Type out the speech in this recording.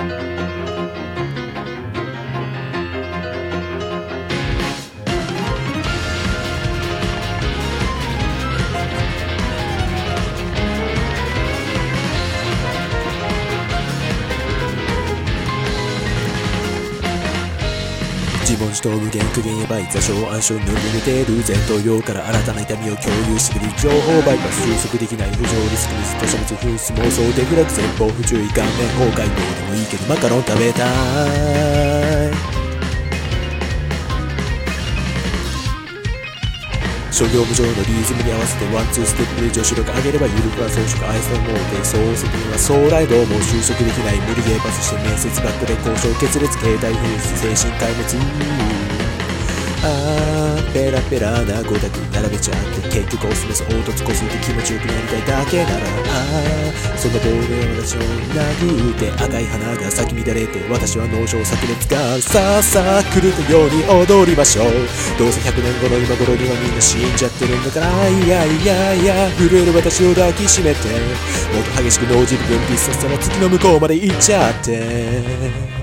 自問自答無限苦言やばい座礁暗礁に乗り入れてる前頭葉から新たな痛みを共有してくる情報バイパス収束できない浮上リスクにずっと差別紛失妄想デフラグ前方不注意顔面崩壊どうでもいいけどマカロン食べたい諸行無常のリズムに合わせてワンツーステップで女子力上げれば有力は装飾愛さんもで総責任は総来道も就職できない無理ゲーパスして面接バックで交渉決裂携帯紛失精神壊滅ペラペラな語だけ並べちゃって結局オスメス凹凸こすって気持ちよくなりたいだけならその棒で私を殴って赤い花が咲き乱れて私は脳症炸裂がさあさあ狂ったように踊りましょうどうせ100年後の今頃にはみんな死んじゃってるんだからいやいやいや震える私を抱きしめてもっと激しく脳汁分泌させたら月の向こうまで行っちゃって